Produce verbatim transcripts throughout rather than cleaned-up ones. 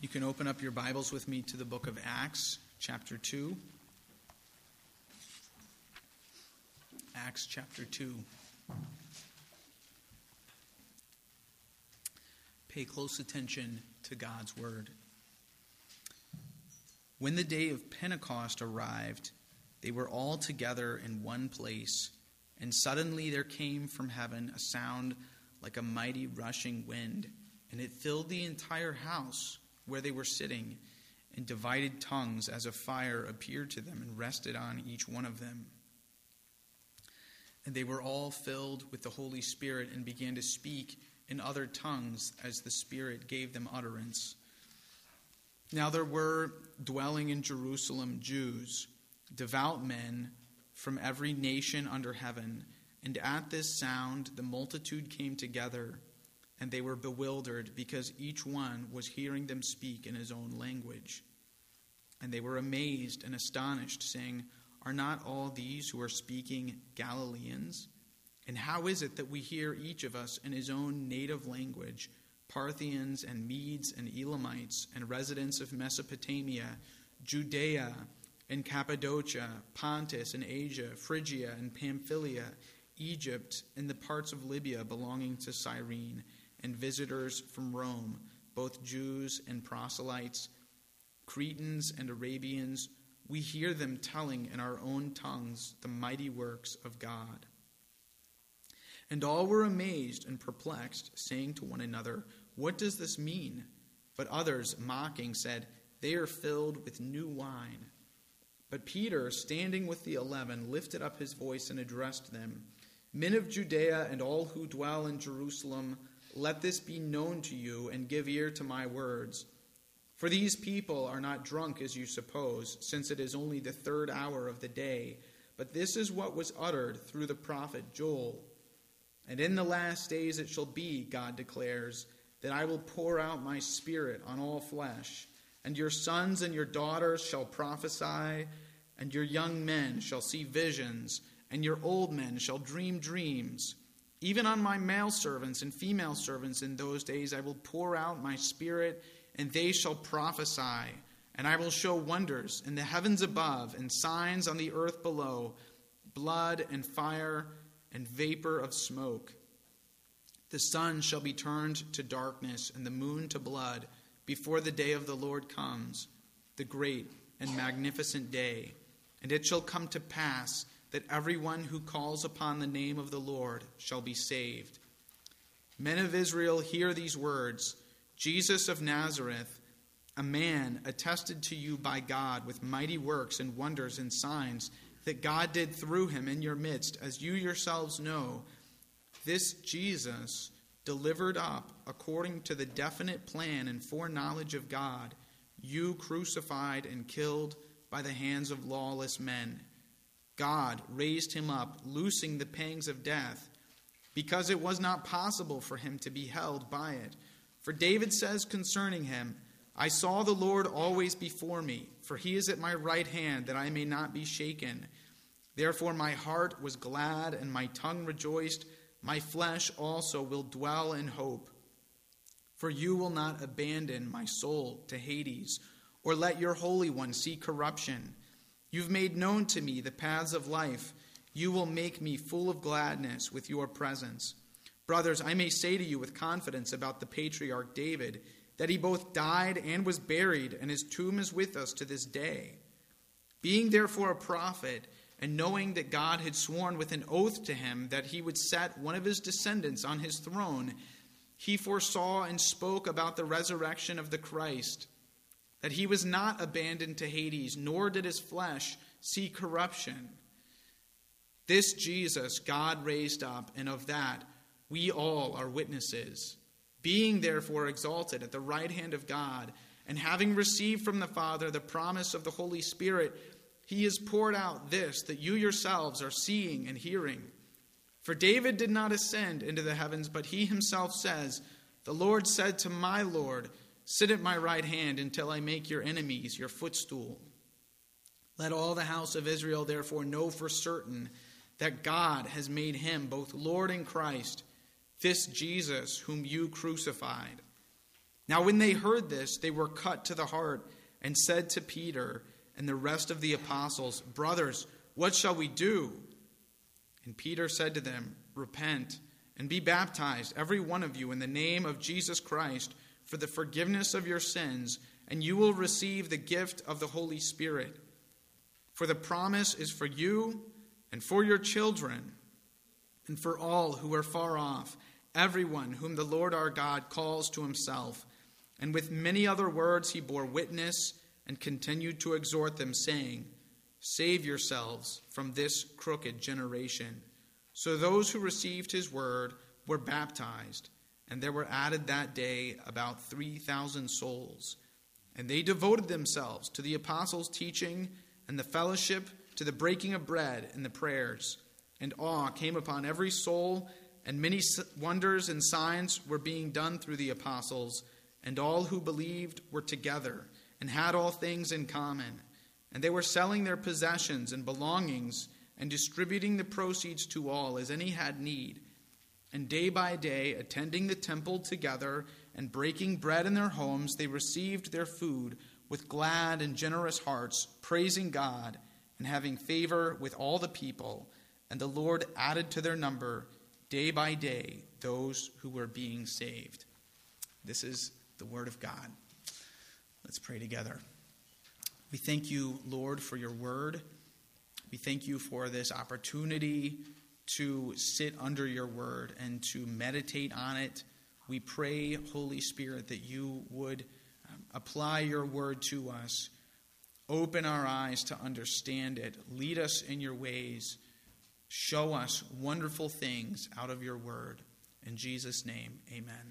You can open up your Bibles with me to the book of Acts, chapter two. Acts chapter two. Pay close attention to God's word. When the day of Pentecost arrived, they were all together in one place, and suddenly there came from heaven a sound like a mighty rushing wind, and it filled the entire house where they were sitting, and divided tongues as a fire appeared to them and rested on each one of them. And they were all filled with the Holy Spirit and began to speak in other tongues as the Spirit gave them utterance. Now there were dwelling in Jerusalem Jews, devout men from every nation under heaven, and at this sound the multitude came together, and they were bewildered because each one was hearing them speak in his own language. And they were amazed and astonished, saying, "Are not all these who are speaking Galileans? And how is it that we hear each of us in his own native language, Parthians and Medes and Elamites and residents of Mesopotamia, Judea and Cappadocia, Pontus and Asia, Phrygia and Pamphylia, Egypt and the parts of Libya belonging to Cyrene, and visitors from Rome, both Jews and proselytes, Cretans and Arabians? We hear them telling in our own tongues the mighty works of God." And all were amazed and perplexed, saying to one another, "What does this mean?" But others, mocking, said, "They are filled with new wine." But Peter, standing with the eleven, lifted up his voice and addressed them, "Men of Judea and all who dwell in Jerusalem, let this be known to you, and give ear to my words. For these people are not drunk as you suppose, since it is only the third hour of the day. But this is what was uttered through the prophet Joel. And in the last days it shall be, God declares, that I will pour out my spirit on all flesh, and your sons and your daughters shall prophesy, and your young men shall see visions, and your old men shall dream dreams. Even on my male servants and female servants in those days I will pour out my spirit, and they shall prophesy. And I will show wonders in the heavens above and signs on the earth below, blood and fire and vapor of smoke. The sun shall be turned to darkness and the moon to blood before the day of the Lord comes, the great and magnificent day. And it shall come to pass that everyone who calls upon the name of the Lord shall be saved. Men of Israel, hear these words. Jesus of Nazareth, a man attested to you by God with mighty works and wonders and signs that God did through him in your midst, as you yourselves know. This Jesus, delivered up according to the definite plan and foreknowledge of God, you crucified and killed by the hands of lawless men. God raised him up, loosing the pangs of death, because it was not possible for him to be held by it. For David says concerning him, I saw the Lord always before me, for he is at my right hand, that I may not be shaken. Therefore my heart was glad, and my tongue rejoiced. My flesh also will dwell in hope. For you will not abandon my soul to Hades, or let your Holy One see corruption. You've made known to me the paths of life. You will make me full of gladness with your presence. Brothers, I may say to you with confidence about the patriarch David, that he both died and was buried, and his tomb is with us to this day. Being therefore a prophet, and knowing that God had sworn with an oath to him that he would set one of his descendants on his throne, he foresaw and spoke about the resurrection of the Christ, that he was not abandoned to Hades, nor did his flesh see corruption. This Jesus God raised up, and of that we all are witnesses. Being therefore exalted at the right hand of God, and having received from the Father the promise of the Holy Spirit, he has poured out this that you yourselves are seeing and hearing. For David did not ascend into the heavens, but he himself says, the Lord said to my Lord, sit at my right hand until I make your enemies your footstool. Let all the house of Israel therefore know for certain that God has made him both Lord and Christ, this Jesus whom you crucified. Now when they heard this, they were cut to the heart and said to Peter and the rest of the apostles, "Brothers, what shall we do?" And Peter said to them, "Repent and be baptized, every one of you, in the name of Jesus Christ, for the forgiveness of your sins, and you will receive the gift of the Holy Spirit. For the promise is for you and for your children, and for all who are far off, everyone whom the Lord our God calls to himself." And with many other words he bore witness and continued to exhort them, saying, "Save yourselves from this crooked generation." So those who received his word were baptized, and there were added that day about three thousand souls. And they devoted themselves to the apostles' teaching and the fellowship, to the breaking of bread and the prayers. And awe came upon every soul, and many wonders and signs were being done through the apostles. And all who believed were together and had all things in common. And they were selling their possessions and belongings and distributing the proceeds to all as any had need. And day by day, attending the temple together and breaking bread in their homes, they received their food with glad and generous hearts, praising God and having favor with all the people. And the Lord added to their number day by day those who were being saved. This is the word of God. Let's pray together. We thank you, Lord, for your word. We thank you for this opportunity to sit under your word and to meditate on it. We pray, Holy Spirit, that you would um, apply your word to us. Open our eyes to understand it. Lead us in your ways. Show us wonderful things out of your word. In Jesus' name, amen.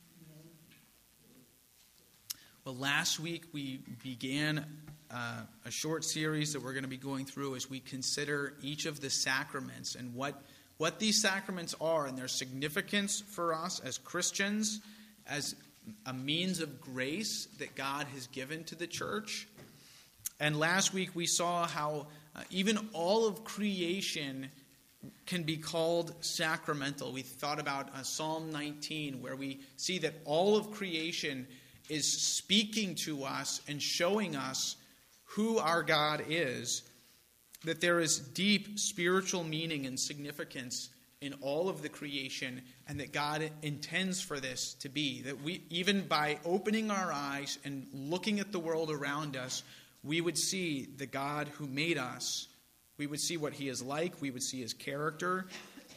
Well, last week we began uh, a short series that we're going to be going through as we consider each of the sacraments and what, what these sacraments are and their significance for us as Christians, as a means of grace that God has given to the church. And last week we saw how uh, even all of creation can be called sacramental. We thought about uh, Psalm nineteen, where we see that all of creation is speaking to us and showing us who our God is, that there is deep spiritual meaning and significance in all of the creation, and that God intends for this to be. That we, even by opening our eyes and looking at the world around us, we would see the God who made us. We would see what he is like. We would see his character.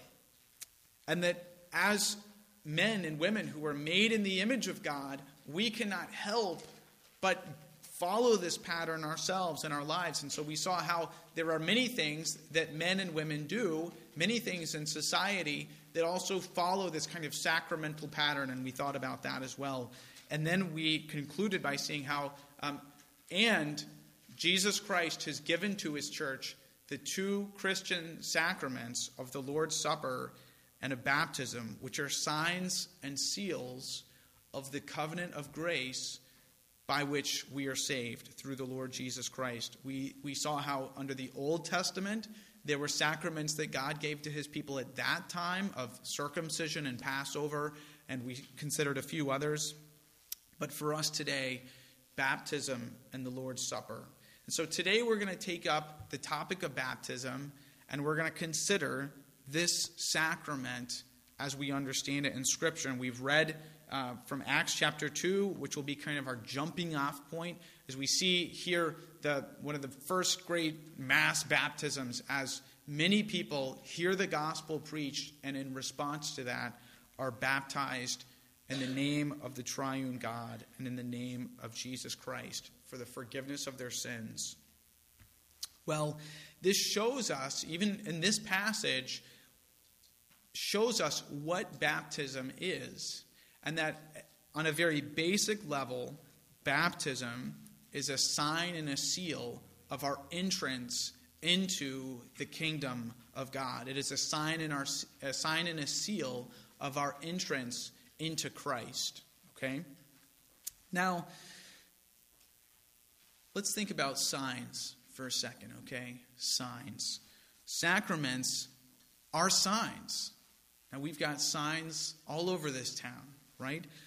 And that as men and women who are made in the image of God, we cannot help but follow this pattern ourselves in our lives. And so we saw how there are many things that men and women do, many things in society that also follow this kind of sacramental pattern, and we thought about that as well. And then we concluded by seeing how, um, and Jesus Christ has given to his church the two Christian sacraments of the Lord's Supper and of baptism, which are signs and seals of the covenant of grace by which we are saved through the Lord Jesus Christ. We we saw how under the Old Testament there were sacraments that God gave to his people at that time of circumcision and Passover, and we considered a few others. But for us today, baptism and the Lord's Supper. And so today we're going to take up the topic of baptism, and we're going to consider this sacrament as we understand it in Scripture. And we've read uh, from Acts chapter two, which will be kind of our jumping off point, as we see here the one of the first great mass baptisms, as many people hear the gospel preached and in response to that are baptized in the name of the triune God and in the name of Jesus Christ for the forgiveness of their sins. Well, this shows us, even in this passage, shows us what baptism is. And that on a very basic level, baptism is a sign and a seal of our entrance into the kingdom of God. It is a sign and our a sign and a seal of our entrance into Christ. Okay? Now, let's think about signs for a second, okay? Signs. Sacraments are signs. Now, we've got signs all over this town, right?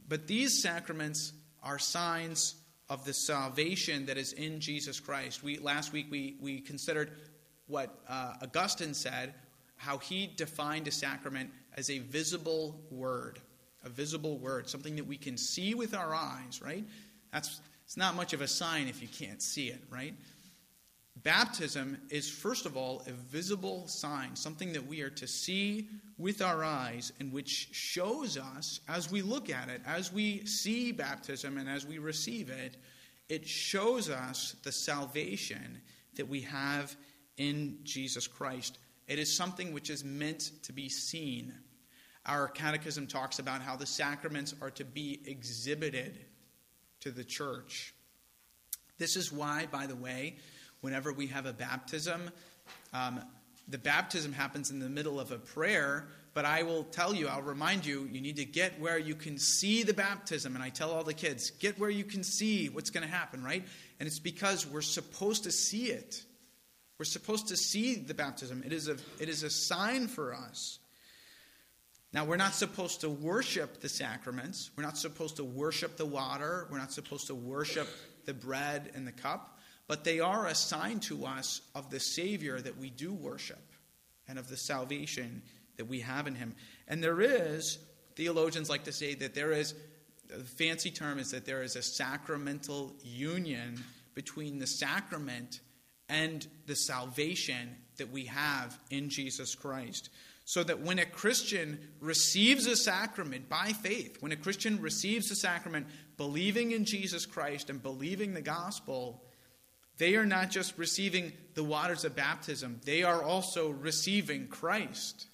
But these sacraments are signs of the salvation that is in Jesus Christ. We last week we, we considered what uh, Augustine said, how he defined a sacrament as a visible word. A visible word, something that we can see with our eyes, right? That's it's not much of a sign if you can't see it, right? Baptism is, first of all, a visible sign, something that we are to see with our eyes and which shows us, as we look at it, as we see baptism and as we receive it, it shows us the salvation that we have in Jesus Christ. It is something which is meant to be seen. Our catechism talks about how the sacraments are to be exhibited to the church. This is why, by the way, whenever we have a baptism, um, the baptism happens in the middle of a prayer, but I will tell you, I'll remind you, you need to get where you can see the baptism. And I tell all the kids, get where you can see what's going to happen, right? And it's because we're supposed to see it. We're supposed to see the baptism. It is a, it is a sign for us. Now, we're not supposed to worship the sacraments. We're not supposed to worship the water. We're not supposed to worship the bread and the cup. But they are a sign to us of the Savior that we do worship and of the salvation that we have in him. And there is, theologians like to say that there is, the fancy term is that there is a sacramental union between the sacrament and the salvation that we have in Jesus Christ. So that when a Christian receives a sacrament by faith, when a Christian receives a sacrament believing in Jesus Christ and believing the gospel, they are not just receiving the waters of baptism, they are also receiving Christ.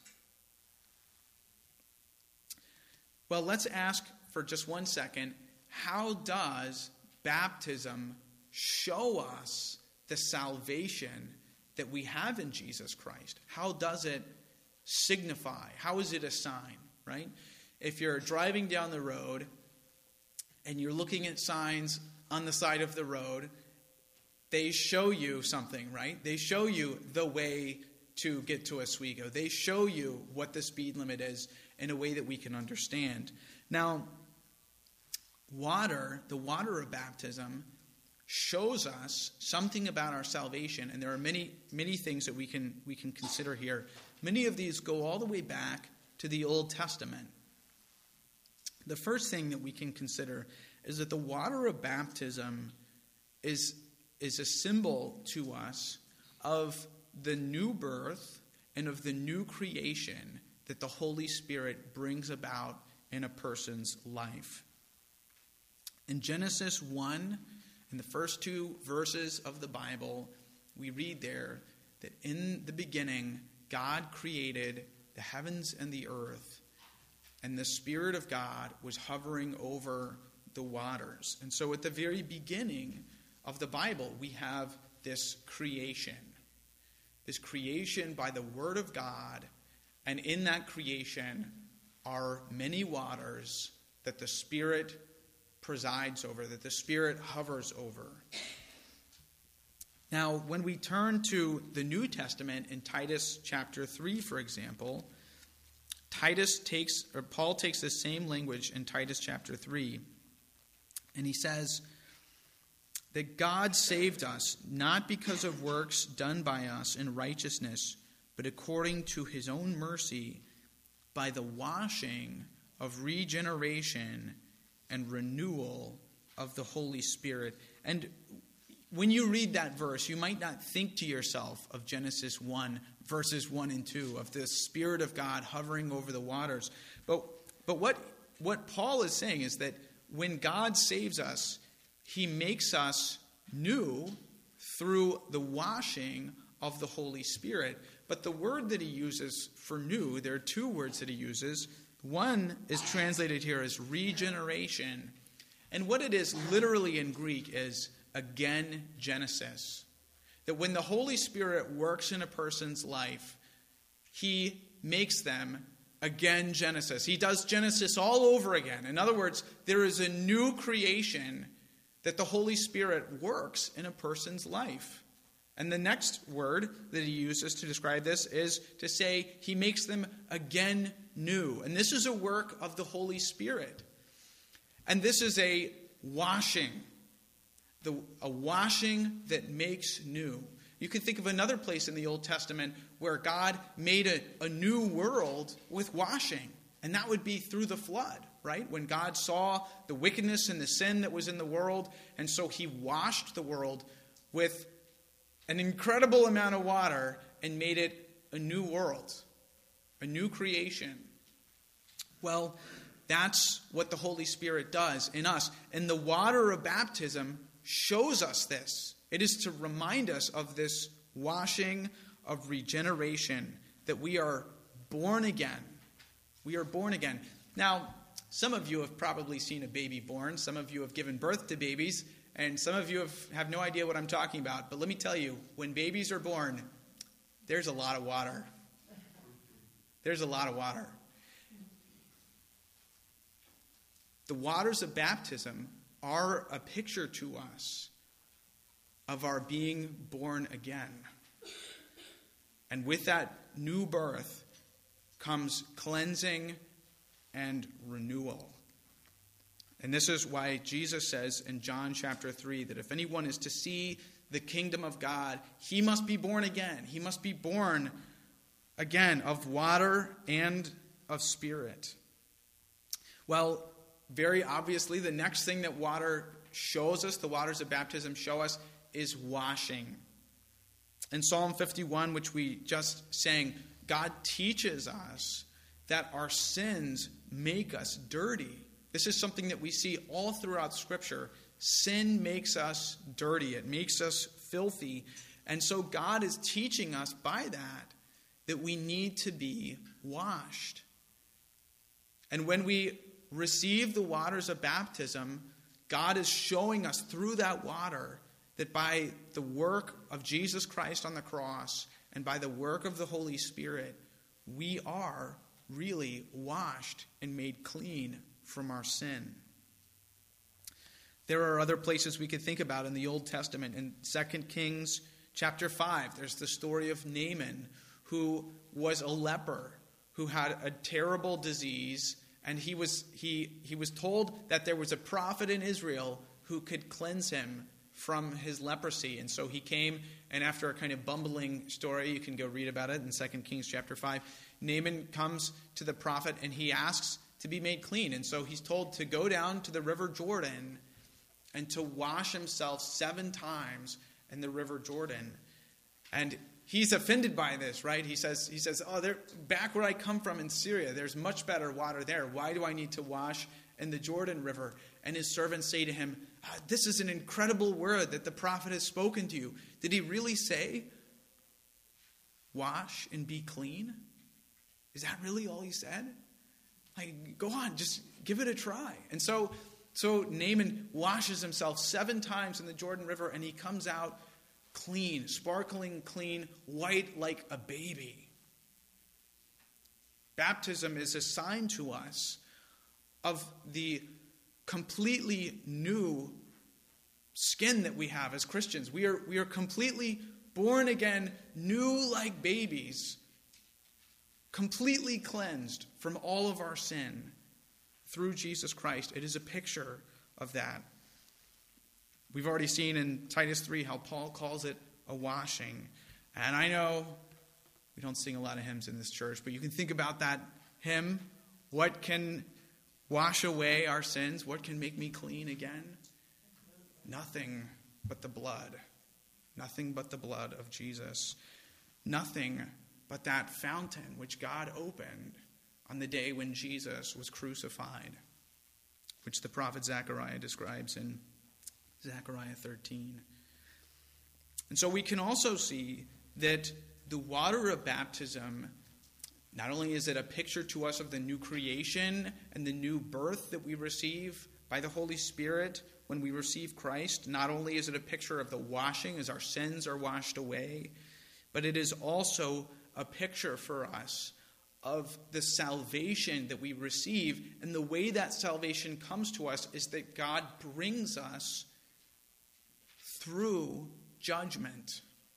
Well, let's ask for just one second, how does baptism show us the salvation that we have in Jesus Christ? How does it signify? How is it a sign, right? If you're driving down the road and you're looking at signs on the side of the road, they show you something, right? They show you the way to get to Oswego. They show you what the speed limit is in a way that we can understand. Now, water, the water of baptism, shows us something about our salvation, and there are many, many things that we can we can consider here. Many of these go all the way back to the Old Testament. The first thing that we can consider is that the water of baptism is, is a symbol to us of the new birth and of the new creation that the Holy Spirit brings about in a person's life. In Genesis one, in the first two verses of the Bible, we read there that in the beginning, God created the heavens and the earth, and the Spirit of God was hovering over the waters. And so at the very beginning of the Bible, we have this creation. This creation by the Word of God, and in that creation are many waters that the Spirit presides over, that the Spirit hovers over. Now, when we turn to the New Testament in Titus chapter three, for example, Titus takes, or Paul takes the same language in Titus chapter three, and he says that God saved us not because of works done by us in righteousness, but according to his own mercy, by the washing of regeneration and renewal of the Holy Spirit. And when you read that verse, you might not think to yourself of Genesis one, verses one and two, of the Spirit of God hovering over the waters. But, but what, what Paul is saying is that when God saves us, he makes us new through the washing of the Holy Spirit. But the word that he uses for new, there are two words that he uses. One is translated here as regeneration. And what it is literally in Greek is again Genesis. That when the Holy Spirit works in a person's life, he makes them again Genesis. He does Genesis all over again. In other words, there is a new creation that the Holy Spirit works in a person's life. And the next word that he uses to describe this is to say he makes them again new. And this is a work of the Holy Spirit. And this is a washing, the, a washing that makes new. You can think of another place in the Old Testament where God made a, a new world with washing. And that would be through the flood, right? When God saw the wickedness and the sin that was in the world. And so he washed the world with an incredible amount of water and made it a new world, a new creation. Well, that's what the Holy Spirit does in us. And the water of baptism shows us this. It is to remind us of this washing of regeneration, that we are born again. We are born again. Now, some of you have probably seen a baby born. Some of you have given birth to babies. And some of you have, have no idea what I'm talking about. But let me tell you, when babies are born, there's a lot of water. There's a lot of water. The waters of baptism are a picture to us of our being born again. And with that new birth comes cleansing and renewal. And this is why Jesus says in John chapter three that if anyone is to see the kingdom of God, he must be born again. He must be born again of water and of spirit. Well, very obviously, the next thing that water shows us, the waters of baptism show us, is washing. In Psalm fifty-one, which we just sang, God teaches us that our sins make us dirty. This is something that we see all throughout Scripture. Sin makes us dirty. It makes us filthy. And so God is teaching us by that that we need to be washed. And when we receive the waters of baptism, God is showing us through that water that by the work of Jesus Christ on the cross and by the work of the Holy Spirit, we are really washed and made clean from our sin. There are other places we could think about in the Old Testament. In Second Kings chapter five, there's the story of Naaman, who was a leper, who had a terrible disease, and he was he he was told that there was a prophet in Israel who could cleanse him from his leprosy. And so he came, and after a kind of bumbling story, you can go read about it in Second Kings chapter five, Naaman comes to the prophet and he asks to be made clean. And so he's told to go down to the river Jordan and to wash himself seven times in the river Jordan. And he's offended by this, right? He says, he says, oh, they're, back where I come from in Syria, there's much better water there. Why do I need to wash in the Jordan River? And his servants say to him, ah, this is an incredible word that the prophet has spoken to you. Did he really say, wash and be clean? Is that really all he said? Like, go on, just give it a try. And so, so Naaman washes himself seven times in the Jordan River, and he comes out clean, sparkling clean, white like a baby. Baptism is a sign to us of the completely new skin that we have as Christians. We are, we are completely born again, new like babies, completely cleansed from all of our sin through Jesus Christ. It is a picture of that. We've already seen in Titus three how Paul calls it a washing. And I know we don't sing a lot of hymns in this church, but you can think about that hymn. What can wash away our sins? What can make me clean again? Nothing but the blood. Nothing but the blood of Jesus. Nothing but that fountain which God opened on the day when Jesus was crucified, which the prophet Zechariah describes in Zechariah thirteen. And so we can also see that the water of baptism, not only is it a picture to us of the new creation and the new birth that we receive by the Holy Spirit when we receive Christ, not only is it a picture of the washing as our sins are washed away, but it is also a picture for us of the salvation that we receive. And the way that salvation comes to us is that God brings us through judgment.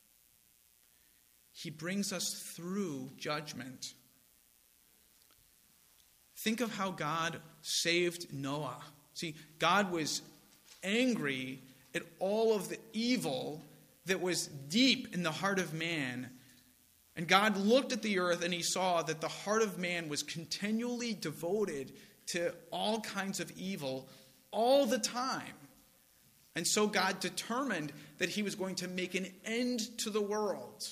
He brings us through judgment. Think of how God saved Noah See, God was angry at all of the evil that was deep in the heart of man. And God looked at the earth and he saw that the heart of man was continually devoted to all kinds of evil all the time. And so God determined that he was going to make an end to the world.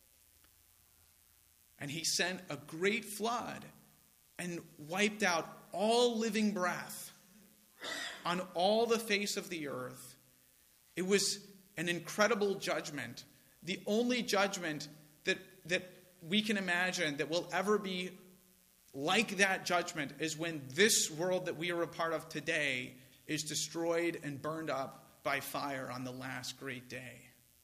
And he sent a great flood and wiped out all living breath on all the face of the earth. It was an incredible judgment, the only judgment that, that we can imagine that will ever be like that judgment is when this world that we are a part of today is destroyed and burned up by fire on the last great day.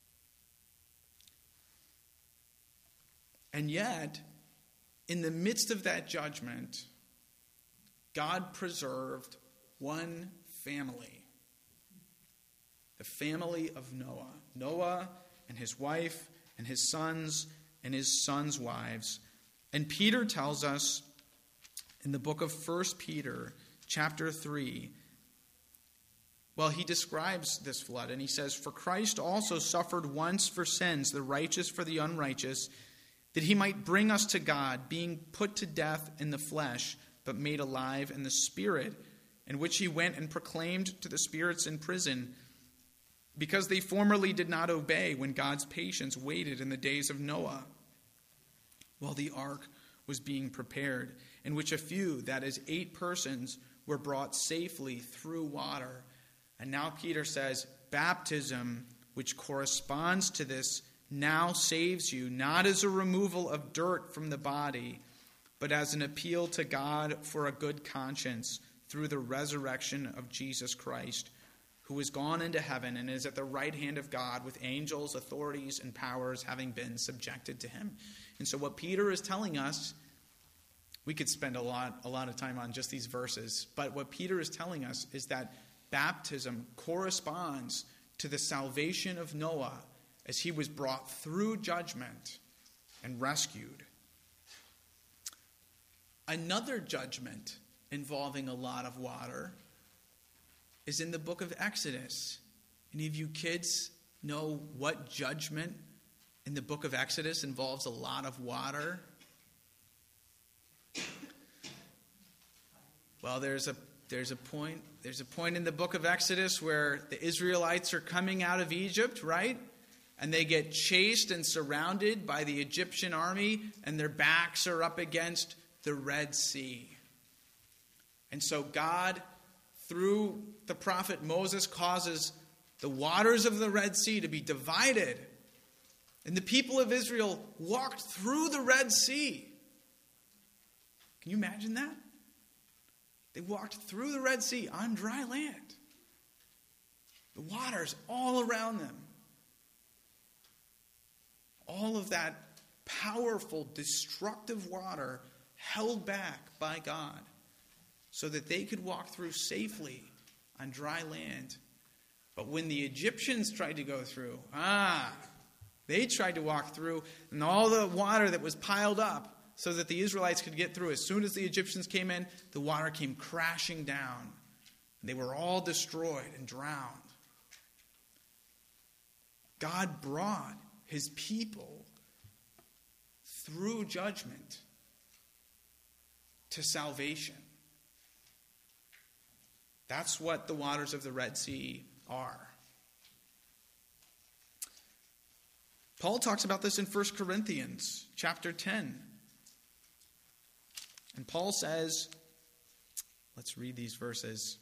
And yet, in the midst of that judgment, God preserved one family. The family of Noah. Noah and his wife and his sons and his sons' wives. And Peter tells us in the book of First Peter, chapter three, well, he describes this flood and he says, "For Christ also suffered once for sins, the righteous for the unrighteous, that he might bring us to God, being put to death in the flesh, but made alive in the Spirit, in which he went and proclaimed to the spirits in prison, because they formerly did not obey when God's patience waited in the days of Noah, while the ark was being prepared, in which a few, that is, eight persons, were brought safely through water." And now Peter says, baptism, which corresponds to this, now saves you, not as a removal of dirt from the body, but as an appeal to God for a good conscience through the resurrection of Jesus Christ, who is gone into heaven and is at the right hand of God with angels, authorities, and powers having been subjected to him. And so what Peter is telling us, we could spend a lot, a lot of time on just these verses, but what Peter is telling us is that baptism corresponds to the salvation of Noah as he was brought through judgment and rescued. Another judgment involving a lot of water is in the book of Exodus. Any of you kids know what judgment in the book of Exodus involves a lot of water? Well, there's a there's a point there's a point in the book of Exodus where the Israelites are coming out of Egypt, right? And they get chased and surrounded by the Egyptian army, and their backs are up against the Red Sea. And so God, through the prophet Moses, causes the waters of the Red Sea to be divided. And the people of Israel walked through the Red Sea. Can you imagine that? They walked through the Red Sea on dry land. The waters all around them. All of that powerful, destructive water held back by God so that they could walk through safely on dry land. But when the Egyptians tried to go through, ah, they tried to walk through, and all the water that was piled up so that the Israelites could get through, as soon as the Egyptians came in, the water came crashing down. They were all destroyed and drowned. God brought his people through judgment to salvation. That's what the waters of the Red Sea are. Paul talks about this in First Corinthians chapter ten. And Paul says, let's read these verses.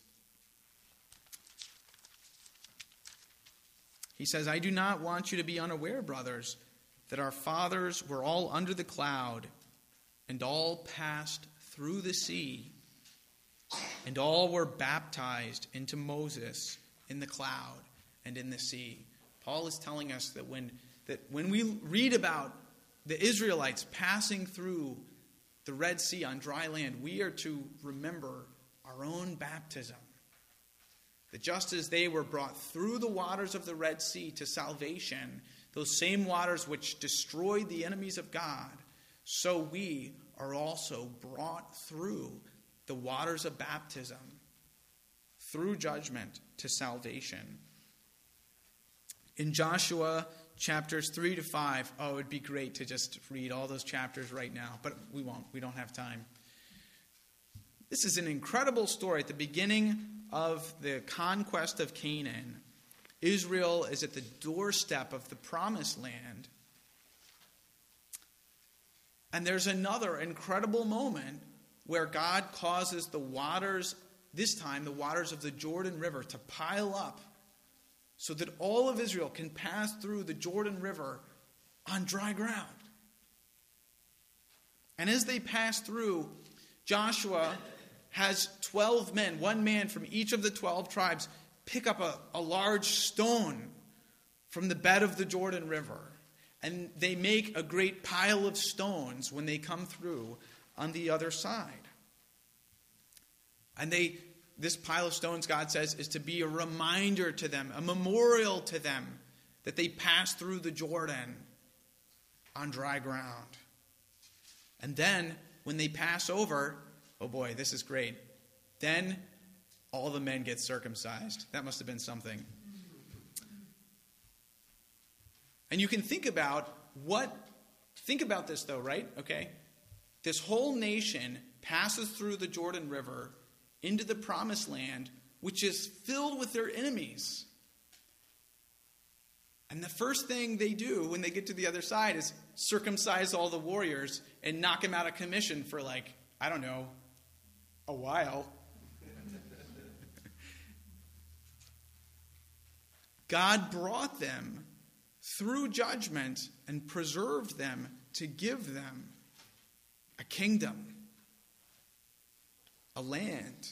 He says, "I do not want you to be unaware, brothers, that our fathers were all under the cloud, and all passed through the sea, and all were baptized into Moses in the cloud and in the sea." Paul is telling us that when, that when we read about the Israelites passing through the Red Sea on dry land, we are to remember our own baptism. That just as they were brought through the waters of the Red Sea to salvation, those same waters which destroyed the enemies of God, so we are also brought through the waters of baptism through judgment to salvation. In Joshua chapters three to five, oh, it would be great to just read all those chapters right now, but we won't. We don't have time. This is an incredible story. At the beginning of the conquest of Canaan, Israel is at the doorstep of the promised land. And there's another incredible moment where God causes the waters, this time the waters of the Jordan River, to pile up so that all of Israel can pass through the Jordan River on dry ground. And as they pass through, Joshua has twelve men, one man from each of the twelve tribes, pick up a, a large stone from the bed of the Jordan River. And they make a great pile of stones when they come through on the other side. And they, this pile of stones, God says, is to be a reminder to them, a memorial to them, that they passed through the Jordan on dry ground. And then, when they pass over, oh boy, this is great. Then, all the men get circumcised. That must have been something. And you can think about what, think about this though, right? Okay. This whole nation passes through the Jordan River into the promised land, which is filled with their enemies. And the first thing they do when they get to the other side is circumcise all the warriors and knock them out of commission for like, I don't know, a while. God brought them through judgment and preserved them to give them a kingdom, a land.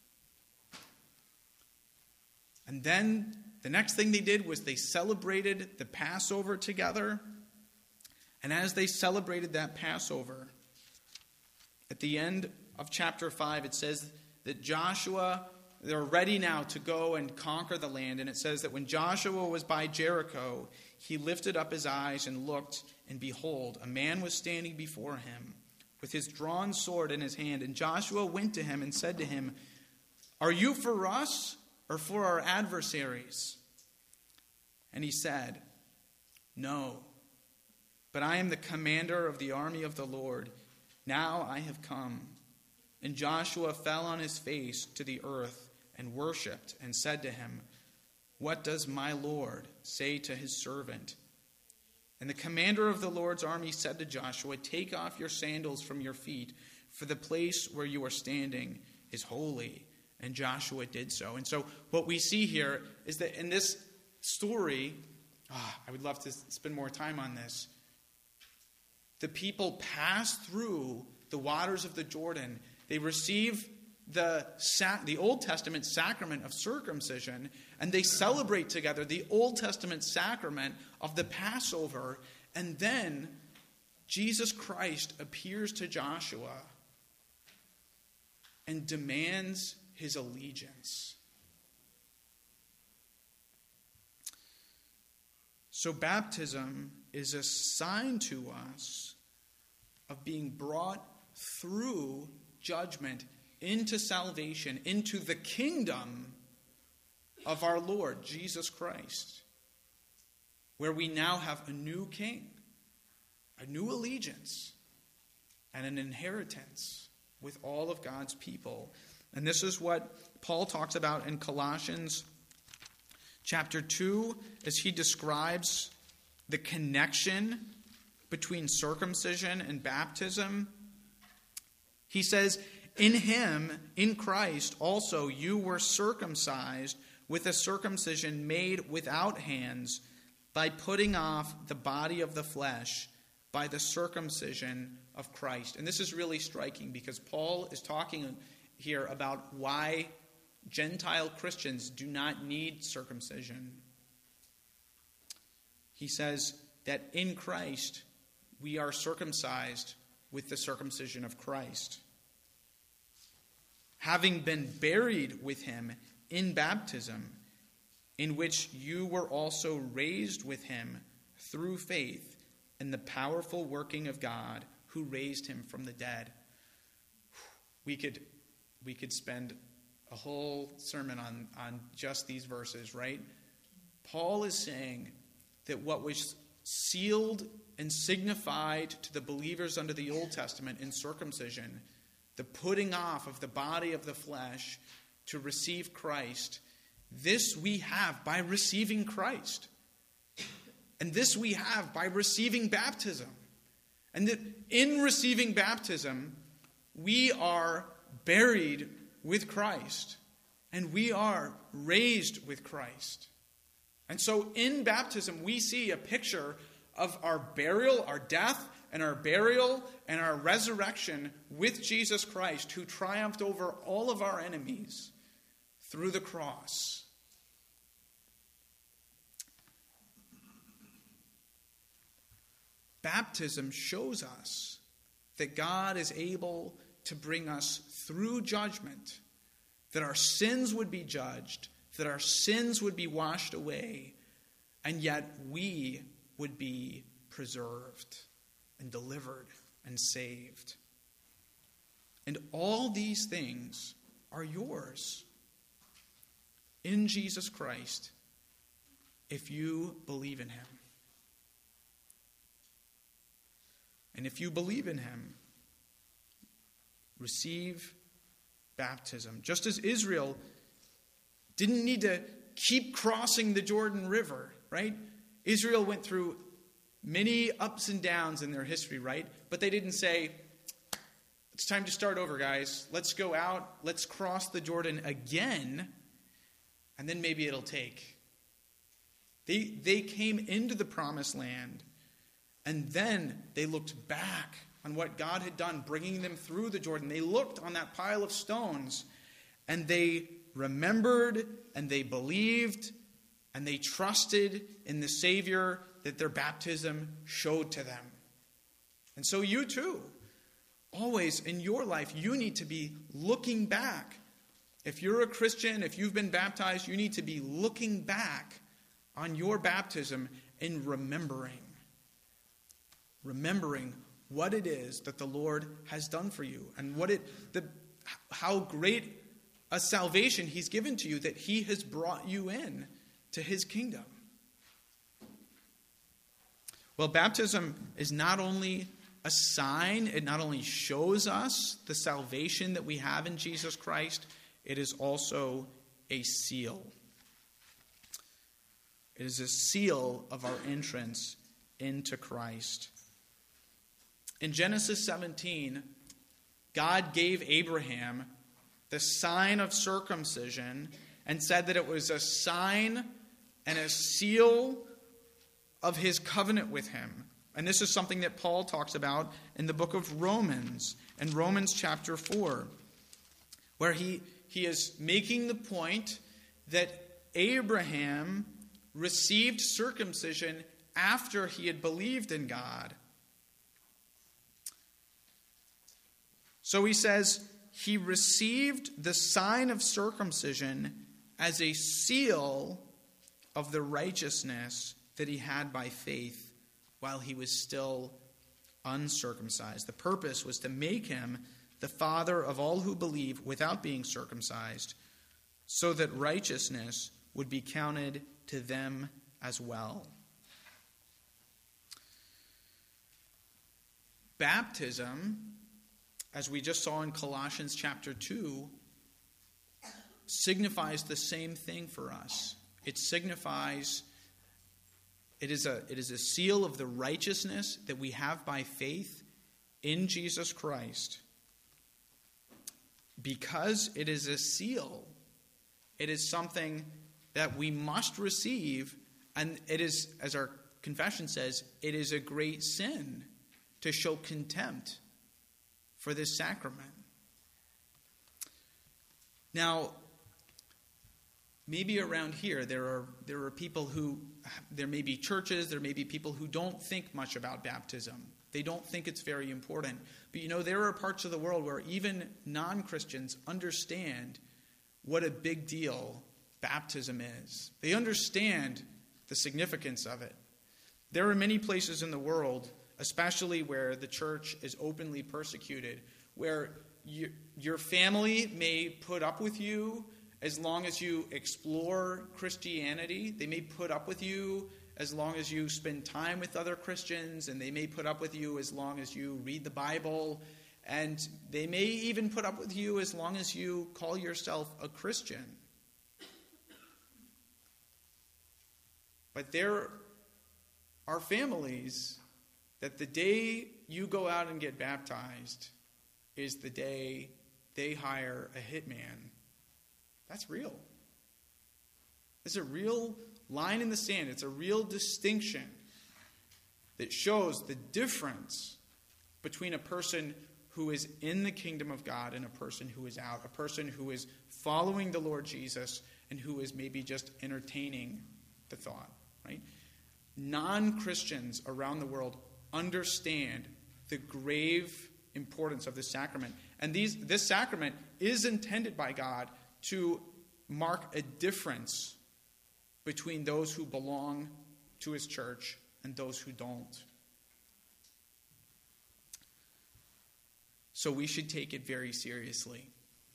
And then the next thing they did was they celebrated the Passover together. And as they celebrated that Passover, at the end of chapter five, it says that Joshua, they're ready now to go and conquer the land. And it says that when Joshua was by Jericho, he lifted up his eyes and looked, and behold, a man was standing before him with his drawn sword in his hand. And Joshua went to him and said to him, "Are you for us or for our adversaries?" And he said, "No, but I am the commander of the army of the Lord. Now I have come." And Joshua fell on his face to the earth and worshipped and said to him, "What does my Lord say to his servant?" And the commander of the Lord's army said to Joshua, "Take off your sandals from your feet, for the place where you are standing is holy." And Joshua did so. And so what we see here is that in this story, oh, I would love to spend more time on this. The people pass through the waters of the Jordan. They receive the, the Old Testament sacrament of circumcision, and they celebrate together the Old Testament sacrament of the Passover. And then Jesus Christ appears to Joshua and demands his allegiance. So baptism is a sign to us of being brought through judgment into salvation, into the kingdom of our Lord Jesus Christ, where we now have a new king, a new allegiance, and an inheritance with all of God's people. And this is what Paul talks about in Colossians chapter two, as he describes the connection between circumcision and baptism. He says, "In him, in Christ, also you were circumcised with a circumcision made without hands, by putting off the body of the flesh by the circumcision of Christ." And this is really striking because Paul is talking here about why Gentile Christians do not need circumcision. He says that in Christ we are circumcised with the circumcision of Christ, having been buried with him in baptism, in which you were also raised with him through faith in the powerful working of God who raised him from the dead. We could, we could spend a whole sermon on, on just these verses, right? Paul is saying that what was sealed and signified to the believers under the Old Testament in circumcision, the putting off of the body of the flesh to receive Christ, this we have by receiving Christ. And this we have by receiving baptism. And that in receiving baptism, we are buried with Christ. And we are raised with Christ. And so in baptism, we see a picture of our burial, our death, and our burial, and our resurrection with Jesus Christ, who triumphed over all of our enemies through the cross. Baptism shows us that God is able to bring us through judgment, that our sins would be judged, that our sins would be washed away, and yet we would be preserved and delivered and saved. And all these things are yours in Jesus Christ if you believe in him. And if you believe in him, receive baptism. Just as Israel didn't need to keep crossing the Jordan River, right? Israel went through many ups and downs in their history, right? But they didn't say, it's time to start over, guys. Let's go out. Let's cross the Jordan again, and then maybe it'll take. They, they came into the promised land, and then they looked back on what God had done, bringing them through the Jordan. They looked on that pile of stones, and they remembered, and they believed, and they trusted in the Savior that their baptism showed to them. And so you too, always in your life, you need to be looking back. If you're a Christian, if you've been baptized, you need to be looking back on your baptism and remembering. Remembering what it is that the Lord has done for you, and what it, the, how great a salvation he's given to you, that he has brought you in to his kingdom. Well, baptism is not only a sign, it not only shows us the salvation that we have in Jesus Christ, it is also a seal. It is a seal of our entrance into Christ. In Genesis seventeen, God gave Abraham the sign of circumcision and said that it was a sign and a seal of his covenant with him. And this is something that Paul talks about in the book of Romans, in Romans chapter four, where he, he is making the point that Abraham received circumcision after he had believed in God. So he says, he received the sign of circumcision as a seal of the righteousness that he had by faith while he was still uncircumcised. The purpose was to make him the father of all who believe without being circumcised, so that righteousness would be counted to them as well. Baptism, as we just saw in Colossians chapter two, signifies the same thing for us. It signifies, it is a, it is a seal of the righteousness that we have by faith in Jesus Christ. Because it is a seal, it is something that we must receive, and it is, as our confession says, it is a great sin to show contempt for this sacrament. Now, maybe around here there are there are people who, there may be churches, there may be people who don't think much about baptism. They don't think it's very important. But you know, there are parts of the world where even non-Christians understand what a big deal baptism is. They understand the significance of it. There are many places in the world, especially where the church is openly persecuted, where your, your family may put up with you as long as you explore Christianity. They may put up with you as long as you spend time with other Christians, and they may put up with you as long as you read the Bible, and they may even put up with you as long as you call yourself a Christian. But there are families that the day you go out and get baptized is the day they hire a hitman. That's real. It's a real line in the sand. It's a real distinction that shows the difference between a person who is in the kingdom of God and a person who is out, a person who is following the Lord Jesus and who is maybe just entertaining the thought, right? Non-Christians around the world understand the grave importance of this sacrament. And these, this sacrament is intended by God to mark a difference between those who belong to his church and those who don't. So we should take it very seriously.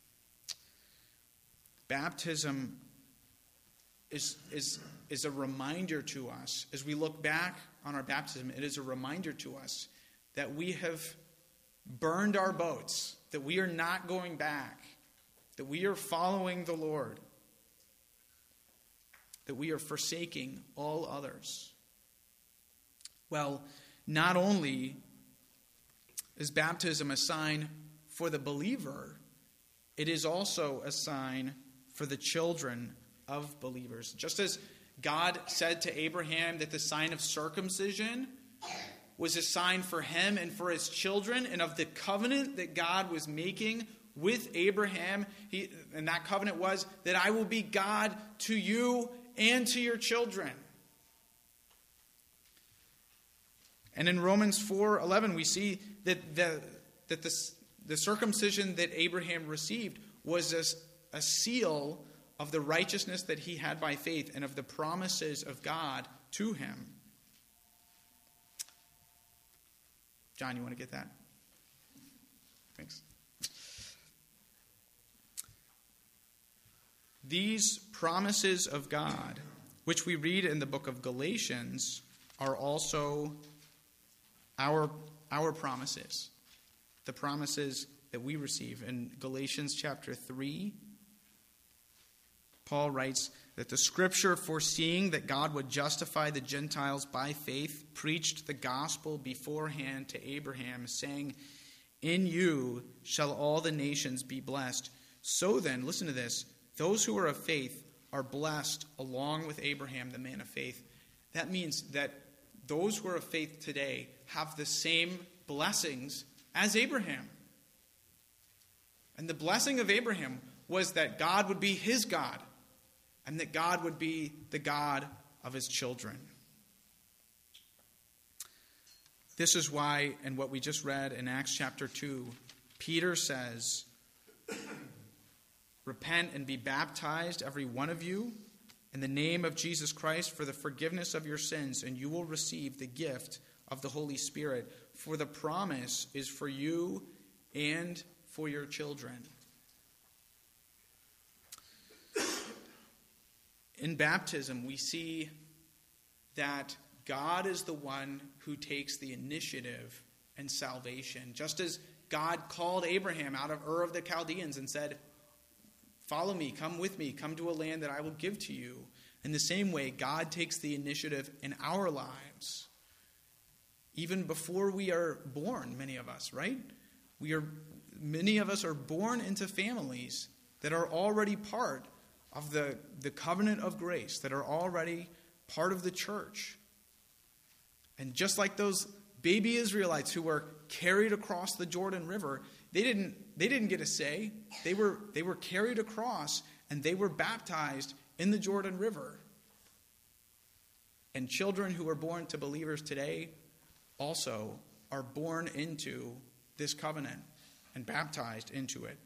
Baptism is, is, is a reminder to us. As we look back on our baptism, it is a reminder to us that we have burned our boats, that we are not going back, that we are following the Lord, that we are forsaking all others. Well, not only is baptism a sign for the believer, it is also a sign for the children of believers. Just as God said to Abraham that the sign of circumcision was a sign for him and for his children, and of the covenant that God was making with Abraham, he, and that covenant was that I will be God to you and to your children. And in Romans four eleven, we see that the that the, the circumcision that Abraham received was a, a seal of the righteousness that he had by faith and of the promises of God to him. John, you want to get that? Thanks. These promises of God, which we read in the book of Galatians, are also our, our promises. The promises that we receive. In Galatians chapter three, Paul writes that the scripture, foreseeing that God would justify the Gentiles by faith, preached the gospel beforehand to Abraham, saying, in you shall all the nations be blessed. So then, listen to this, those who are of faith are blessed along with Abraham, the man of faith. That means that those who are of faith today have the same blessings as Abraham. And the blessing of Abraham was that God would be his God, and that God would be the God of his children. This is why, in what we just read in Acts chapter two, Peter says, repent and be baptized, every one of you, in the name of Jesus Christ for the forgiveness of your sins, and you will receive the gift of the Holy Spirit. For the promise is for you and for your children. In baptism, we see that God is the one who takes the initiative in salvation. Just as God called Abraham out of Ur of the Chaldeans and said, follow me, come with me, come to a land that I will give to you. In the same way, God takes the initiative in our lives. Even before we are born, many of us, right? We are, many of us are born into families that are already part of the, the covenant of grace, that are already part of the church. And just like those baby Israelites who were carried across the Jordan River, they didn't, they didn't get a say. They were, they were carried across, and they were baptized in the Jordan River. And children who are born to believers today also are born into this covenant and baptized into it.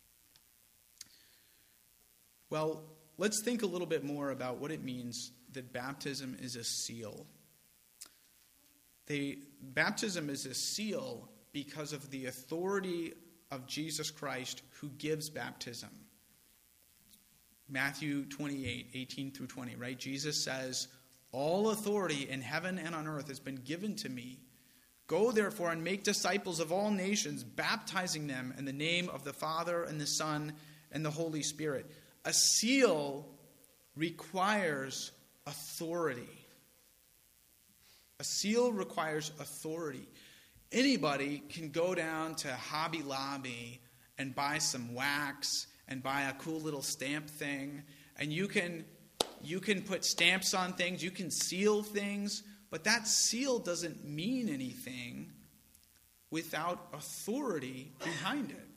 Well, let's think a little bit more about what it means that baptism is a seal. They, baptism is a seal because of the authority of Jesus Christ who gives baptism. Matthew twenty-eight, eighteen through twenty, right? Jesus says, all authority in heaven and on earth has been given to me. Go therefore and make disciples of all nations, baptizing them in the name of the Father and the Son and the Holy Spirit. A seal requires authority. A seal requires authority. Anybody can go down to Hobby Lobby and buy some wax and buy a cool little stamp thing. And you can, you can put stamps on things. You can seal things. But that seal doesn't mean anything without authority behind it.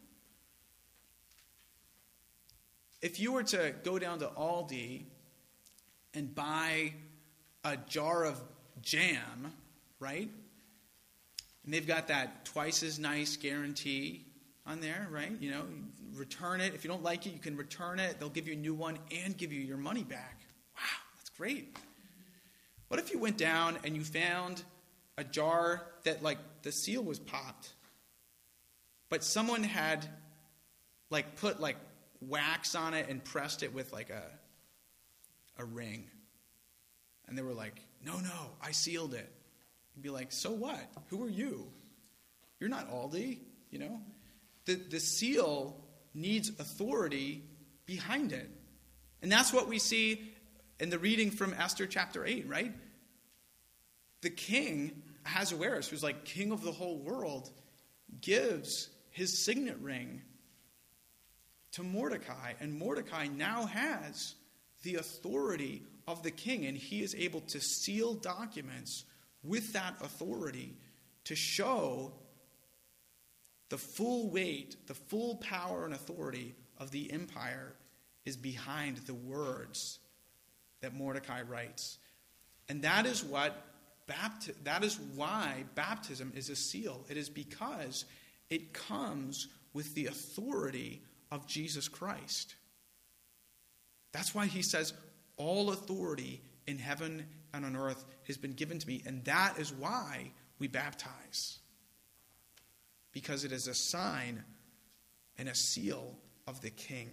If you were to go down to Aldi and buy a jar of jam, right? And they've got that twice as nice guarantee on there, right? You know, return it. If you don't like it, you can return it. They'll give you a new one and give you your money back. Wow, that's great. What if you went down and you found a jar that, like, the seal was popped, but someone had, like, put, like, wax on it and pressed it with, like, a a ring. And they were like, no, no, I sealed it. You'd be like, so what? Who are you? You're not Aldi, you know? The, the seal needs authority behind it. And that's what we see in the reading from Esther chapter eight, right? The king, Ahasuerus, who's like king of the whole world, gives his signet ring to Mordecai. And Mordecai now has the authority of the king, and he is able to seal documents with that authority to show the full weight, the full power and authority of the empire is behind the words that Mordecai writes. And that is what bapti- that is why baptism is a seal. It is because it comes with the authority of Jesus Christ. That's why he says, all authority in heaven and on earth has been given to me. And that is why we baptize. Because it is a sign and a seal of the king.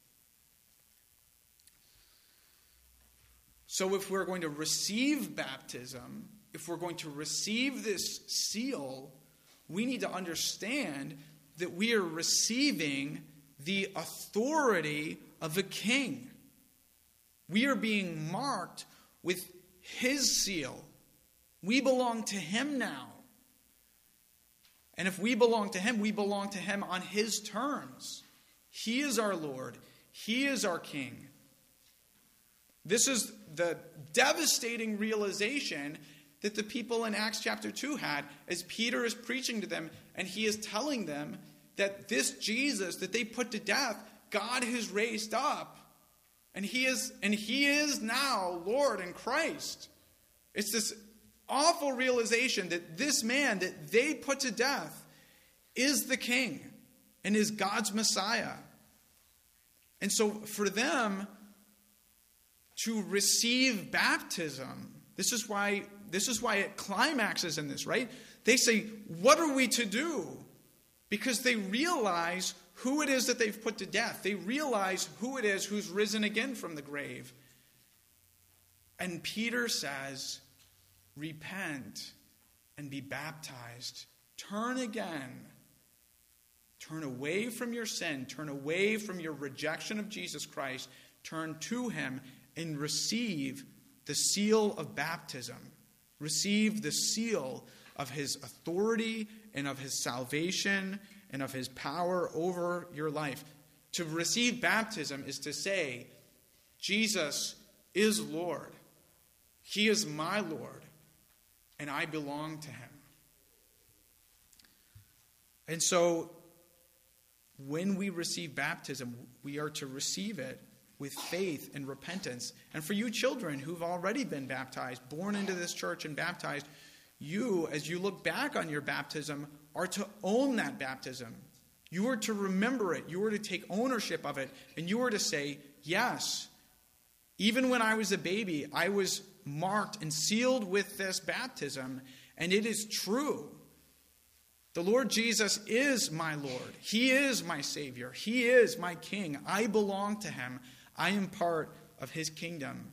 So if we're going to receive baptism, if we're going to receive this seal, we need to understand that we are receiving the authority of a king. We are being marked with his seal. We belong to him now. And if we belong to him, we belong to him on his terms. He is our Lord. He is our King. This is the devastating realization that the people in Acts chapter two had as Peter is preaching to them, and he is telling them that this Jesus that they put to death, God has raised up. And he is, and he is now Lord in Christ. It's this awful realization that this man that they put to death is the king and is God's Messiah. And so for them to receive baptism, this is why, this is why it climaxes in this, right? They say, what are we to do? Because they realize who it is that they've put to death. They realize who it is who's risen again from the grave. And Peter says, repent and be baptized. Turn again. Turn away from your sin. Turn away from your rejection of Jesus Christ. Turn to him and receive the seal of baptism. Receive the seal of his authority and of his salvation and of his power over your life. To receive baptism is to say, Jesus is Lord. He is my Lord, and I belong to him. And so, when we receive baptism, we are to receive it with faith and repentance. And for you children who've already been baptized, born into this church and baptized, you, as you look back on your baptism, are to own that baptism. You are to remember it. You are to take ownership of it. And you are to say, yes, even when I was a baby, I was marked and sealed with this baptism. And it is true. The Lord Jesus is my Lord. He is my Savior. He is my King. I belong to him. I am part of his kingdom.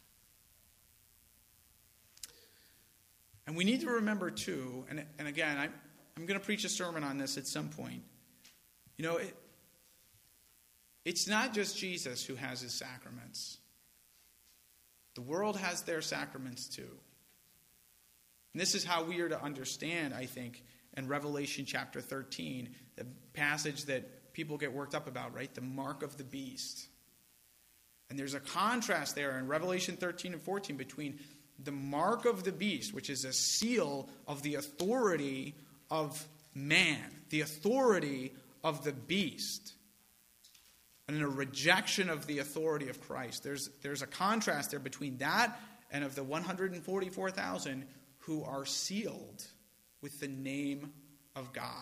And we need to remember too, and, and again, I, I'm going to preach a sermon on this at some point. You know, it, it's not just Jesus who has his sacraments. The world has their sacraments too. And this is how we are to understand, I think, in Revelation chapter thirteen, the passage that people get worked up about, right? The mark of the beast. And there's a contrast there in Revelation thirteen and fourteen between the mark of the beast, which is a seal of the authority of man, the authority of the beast, and a rejection of the authority of Christ. There's, there's a contrast there between that and of the one hundred forty-four thousand who are sealed with the name of God.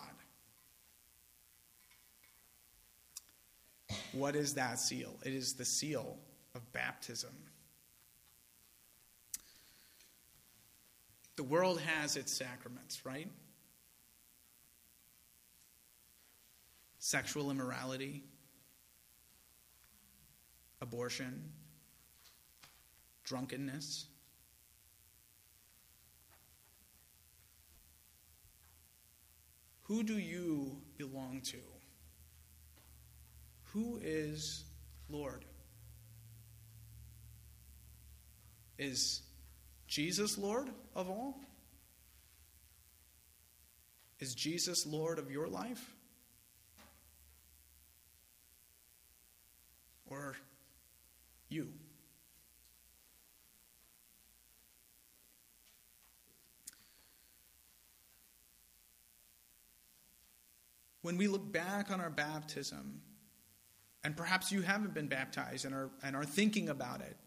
What is that seal? It is the seal of baptism. The world has its sacraments, right? Sexual immorality, abortion, drunkenness. Who do you belong to? Who is Lord? Is Jesus Lord of all? Is Jesus Lord of your life? Or you? When we look back on our baptism, and perhaps you haven't been baptized and are, and are thinking about it,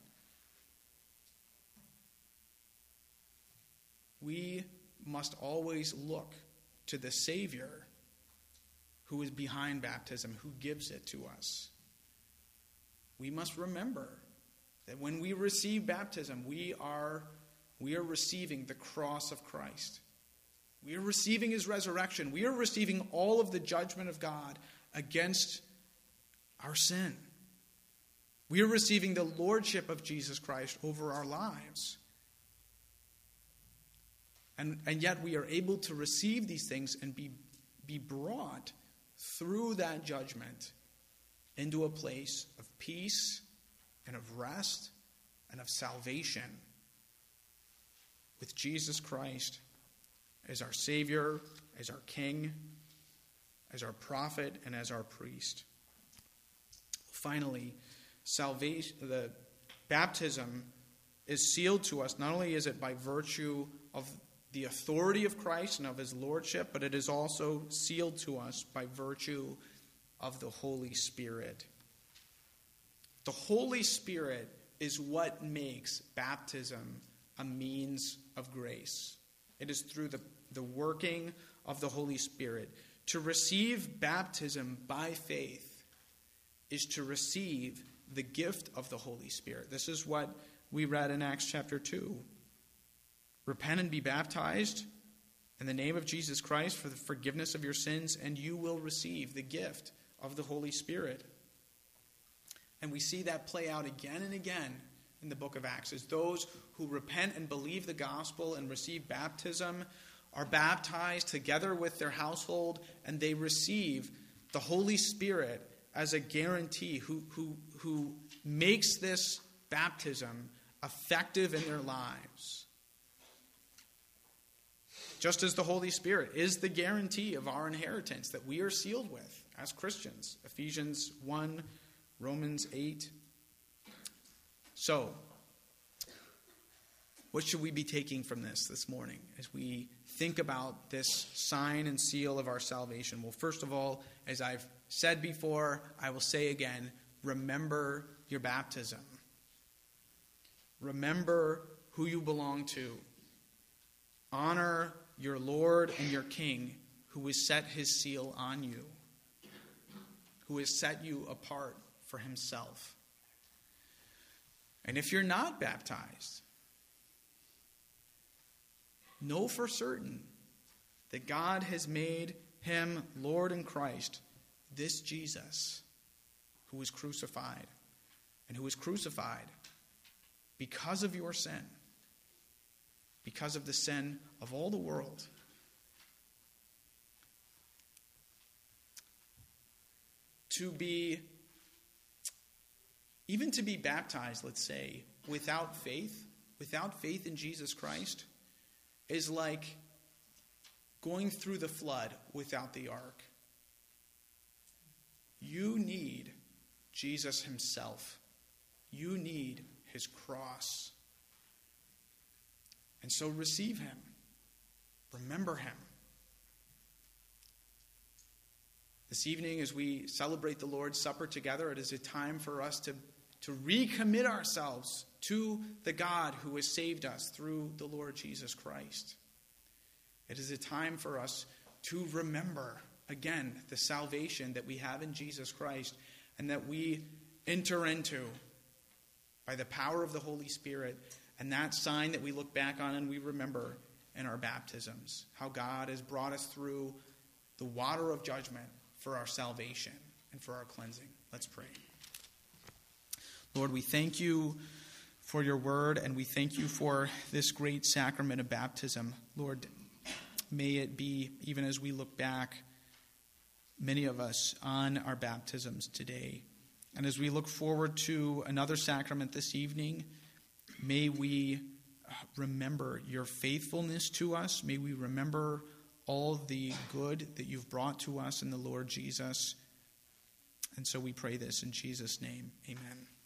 we must always look to the Savior who is behind baptism, who gives it to us. We must remember that when we receive baptism, we are, we are receiving the cross of Christ. We are receiving his resurrection. We are receiving all of the judgment of God against our sin. We are receiving the lordship of Jesus Christ over our lives. And, and yet we are able to receive these things and be, be brought through that judgment into a place of peace and of rest and of salvation with Jesus Christ as our Savior, as our King, as our prophet, and as our priest. Finally, salvation, the baptism is sealed to us. Not only is it by virtue of the authority of Christ and of his lordship, but it is also sealed to us by virtue of the Holy Spirit. The Holy Spirit is what makes baptism a means of grace. It is through the, the working of the Holy Spirit. To receive baptism by faith is to receive the gift of the Holy Spirit. This is what we read in Acts chapter two. Repent and be baptized in the name of Jesus Christ for the forgiveness of your sins, and you will receive the gift of the Holy Spirit. And we see that play out again and again in the book of Acts, as those who repent and believe the gospel and receive baptism are baptized together with their household, and they receive the Holy Spirit as a guarantee who, who, who makes this baptism effective in their lives. Just as the Holy Spirit is the guarantee of our inheritance that we are sealed with as Christians. Ephesians one, Romans eight. So, what should we be taking from this this morning as we think about this sign and seal of our salvation? Well, first of all, as I've said before, I will say again, remember your baptism. Remember who you belong to. Honor your Lord and your King, who has set his seal on you, who has set you apart for himself. And if you're not baptized, know for certain that God has made him Lord and Christ, this Jesus, who was crucified, and who was crucified because of your sin, because of the sin of all the world. To be, even to be baptized, let's say, without faith, without faith in Jesus Christ, is like going through the flood without the ark. You need Jesus himself. You need his cross. And so receive him. Remember him. This evening, as we celebrate the Lord's Supper together, it is a time for us to, to recommit ourselves to the God who has saved us through the Lord Jesus Christ. It is a time for us to remember, again, the salvation that we have in Jesus Christ and that we enter into by the power of the Holy Spirit, and that sign that we look back on and we remember in our baptisms, how God has brought us through the water of judgment for our salvation and for our cleansing. Let's pray. Lord, we thank you for your word, and we thank you for this great sacrament of baptism. Lord, may it be, even as we look back, many of us, on our baptisms today. And as we look forward to another sacrament this evening, may we remember your faithfulness to us. May we remember all the good that you've brought to us in the Lord Jesus. And so we pray this in Jesus' name. Amen.